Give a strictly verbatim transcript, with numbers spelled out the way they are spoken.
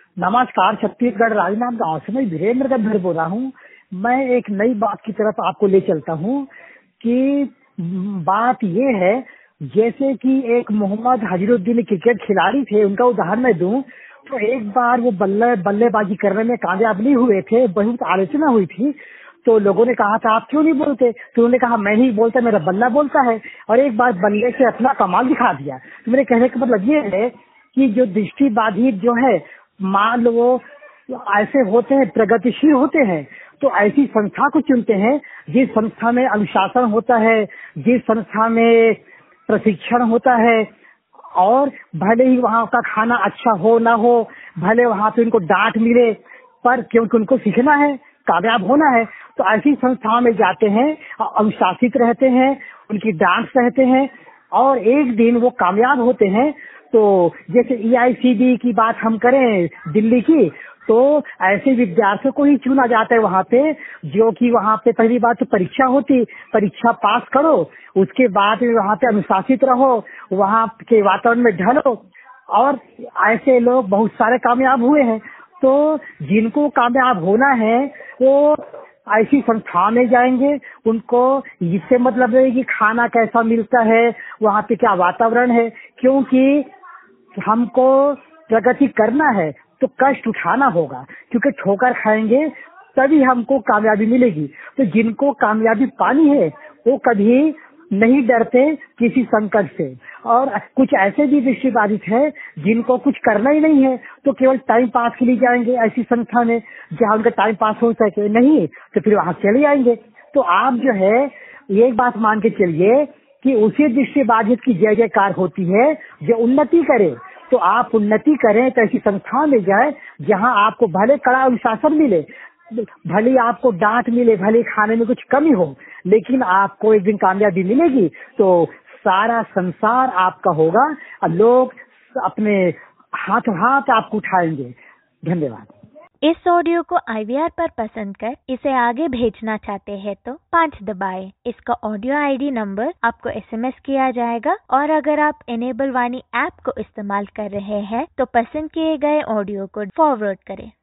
नमस्कार, छत्तीसगढ़ राजनांदगांव से मैं वीरेंद्र गंधर बोल रहा हूँ। मैं एक नई बात की तरफ आपको ले चलता हूँ कि बात ये है, जैसे कि एक मोहम्मद अजहरुद्दीन क्रिकेट खिलाड़ी थे, उनका उदाहरण मैं दूं तो एक बार वो बल्ले बल्लेबाजी करने में कामयाब नहीं हुए थे, बहुत आलोचना हुई थी। तो लोगों ने कहा था आप क्यों नहीं बोलते, तो उन्होंने कहा मैं नहीं बोलता, मेरा बल्ला बोलता है, और एक बार बल्ले से अपना कमाल दिखा दिया। तो मेरे कहने का मतलब ये है कि जो दृष्टिबाधित जो है, मान लो वो ऐसे होते हैं, प्रगतिशील होते हैं, तो ऐसी संस्था को चुनते हैं जिस संस्था में अनुशासन होता है, जिस संस्था में प्रशिक्षण होता है, और भले ही वहाँ का खाना अच्छा हो ना हो, भले वहाँ पे उनको डांट मिले, पर क्योंकि उनको सीखना है, कामयाब होना है, तो ऐसी संस्थाओं में जाते हैं, अनुशासित रहते हैं, उनकी डांट सहते हैं, और एक दिन वो कामयाब होते हैं। तो जैसे ई आई सी डी की बात हम करें दिल्ली की, तो ऐसे विद्यार्थियों को ही चुना जाता है वहाँ पे, जो कि वहाँ पे पहली बात तो परीक्षा होती, परीक्षा पास करो, उसके बाद वहाँ पे अनुशासित रहो, वहाँ के वातावरण में ढलो, और ऐसे लोग बहुत सारे कामयाब हुए हैं। तो जिनको कामयाब होना है वो ऐसी संस्था में जाएंगे, उनको इससे मतलब है कि खाना कैसा मिलता है, वहाँ पे क्या वातावरण है, क्योंकि हमको प्रगति करना है तो कष्ट उठाना होगा, क्योंकि ठोकर खाएंगे तभी हमको कामयाबी मिलेगी। तो जिनको कामयाबी पानी है वो कभी नहीं डरते किसी संकट से। और कुछ ऐसे भी दृष्टिबाधित है जिनको कुछ करना ही नहीं है, तो केवल टाइम पास के लिए जाएंगे ऐसी संस्था में जहाँ उनका टाइम पास हो सके, नहीं तो फिर वहाँ चले आएंगे। तो आप जो है एक बात मान के चलिए कि उसी दृष्टिबाधित की जय जयकार होती है जो उन्नति करे। तो आप उन्नति करें तो ऐसी संस्था में जाए जहां आपको भले कड़ा अनुशासन मिले, भले आपको डांट मिले, भले खाने में कुछ कमी हो, लेकिन आपको एक दिन कामयाबी मिलेगी तो सारा संसार आपका होगा और लोग अपने हाथों हाथ आपको उठाएंगे। धन्यवाद। इस ऑडियो को आई वी आर पर पसंद कर इसे आगे भेजना चाहते हैं तो पाँच दबाएं। इसका ऑडियो आई डी नंबर आपको एस एम एस किया जाएगा, और अगर आप एनेबल वाणी ऐप को इस्तेमाल कर रहे हैं तो पसंद किए गए ऑडियो को फॉरवर्ड करें।